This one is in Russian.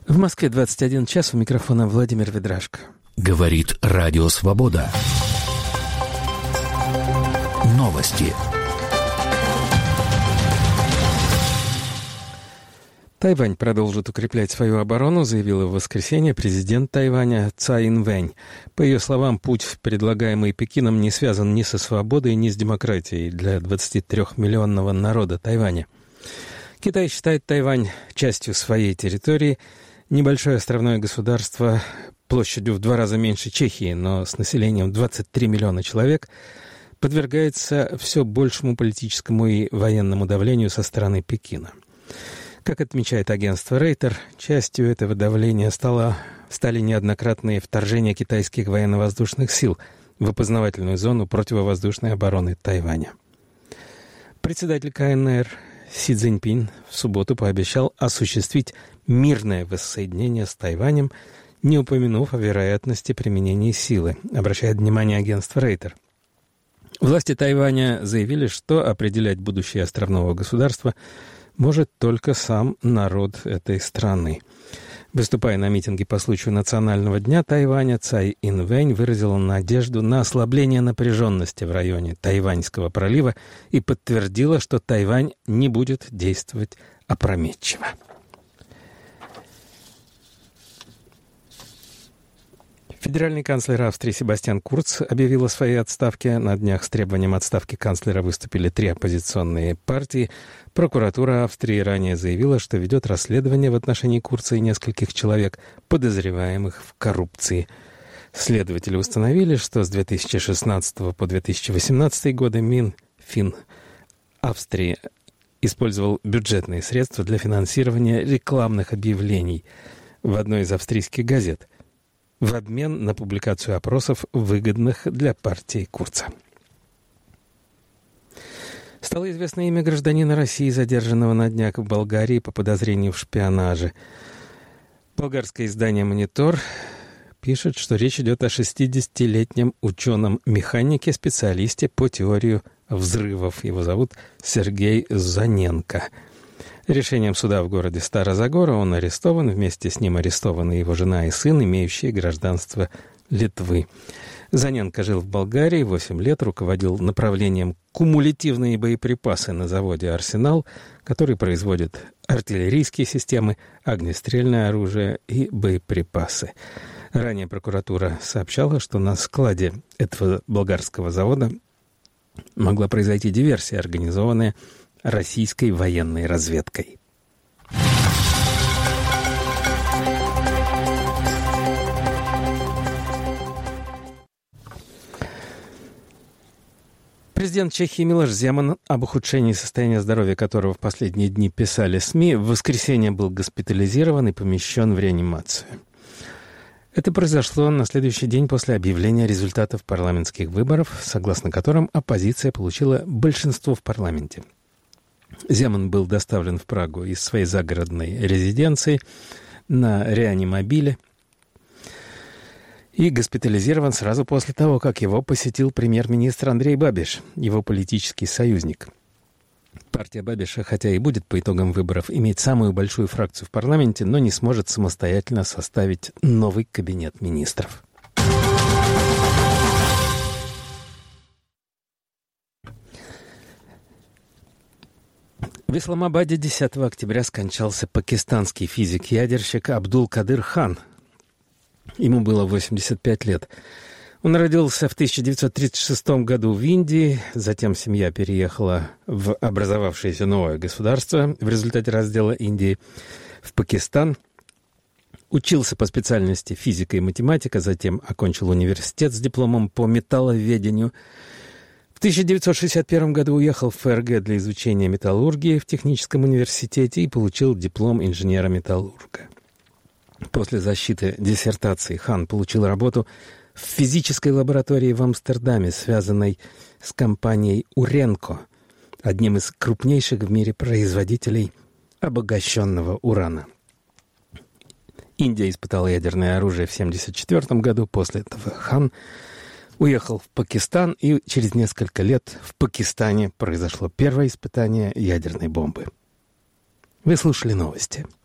В Москве 21 час, у микрофона Владимир Ведрашко. Говорит Радио Свобода. Новости. Тайвань продолжит укреплять свою оборону, заявила в воскресенье президент Тайваня Цай Инвэнь. По ее словам, путь, предлагаемый Пекином, не связан ни со свободой, ни с демократией для 23-миллионного народа Тайваня. Китай считает Тайвань частью своей территории. Небольшое островное государство площадью в 2 раза меньше Чехии, но с населением 23 миллиона человек, подвергается все большему политическому и военному давлению со стороны Пекина. Как отмечает агентство Рейтер, частью этого давления стали неоднократные вторжения китайских военно-воздушных сил в опознавательную зону противовоздушной обороны Тайваня. Председатель КНР Си Цзиньпин в субботу пообещал осуществить мирное воссоединение с Тайванем, не упомянув о вероятности применения силы, обращает внимание агентство Рейтер. Власти Тайваня заявили, что определять будущее островного государства может только сам народ этой страны. Выступая на митинге по случаю Национального дня Тайваня, Цай Инвэнь выразила надежду на ослабление напряженности в районе Тайваньского пролива и подтвердила, что Тайвань не будет действовать опрометчиво. Федеральный канцлер Австрии Себастьян Курц объявил о своей отставке. На днях с требованием отставки канцлера выступили 3 оппозиционные партии. Прокуратура Австрии ранее заявила, что ведет расследование в отношении Курца и нескольких человек, подозреваемых в коррупции. Следователи установили, что с 2016 по 2018 годы Минфин Австрии использовал бюджетные средства для финансирования рекламных объявлений в одной из австрийских газет в обмен на публикацию опросов, выгодных для партии Курца. Стало известно имя гражданина России, задержанного на днях в Болгарии по подозрению в шпионаже. Болгарское издание «Монитор» пишет, что речь идет о 60-летнем ученом-механике, специалисте по теории взрывов. Его зовут Сергей Заненко. Решением суда в городе Стара-Загора он арестован. Вместе с ним арестованы его жена и сын, имеющие гражданство Литвы. Заненко жил в Болгарии 8 лет, руководил направлением кумулятивные боеприпасы на заводе «Арсенал», который производит артиллерийские системы, огнестрельное оружие и боеприпасы. Ранее прокуратура сообщала, что на складе этого болгарского завода могла произойти диверсия, организованная российской военной разведкой. Президент Чехии Милош Земан, об ухудшении состояния здоровья которого в последние дни писали СМИ, в воскресенье был госпитализирован и помещен в реанимацию. Это произошло на следующий день после объявления результатов парламентских выборов, согласно которым оппозиция получила большинство в парламенте. Земан был доставлен в Прагу из своей загородной резиденции на реанимобиле и госпитализирован сразу после того, как его посетил премьер-министр Андрей Бабиш, его политический союзник. Партия Бабиша, хотя и будет по итогам выборов иметь самую большую фракцию в парламенте, но не сможет самостоятельно составить новый кабинет министров. В Исламабаде 10 октября скончался пакистанский физик-ядерщик Абдул-Кадыр Хан. Ему было 85 лет. Он родился в 1936 году в Индии, затем семья переехала в образовавшееся новое государство в результате раздела Индии в Пакистан. Учился по специальности физика и математика, затем окончил университет с дипломом по металловедению. В 1961 году уехал в ФРГ для изучения металлургии в техническом университете и получил диплом инженера-металлурга. После защиты диссертации Хан получил работу в физической лаборатории в Амстердаме, связанной с компанией Уренко, одним из крупнейших в мире производителей обогащенного урана. Индия испытала ядерное оружие в 1974 году. После этого Хан уехал в Пакистан, и через несколько лет в Пакистане произошло первое испытание ядерной бомбы. Вы слушали новости.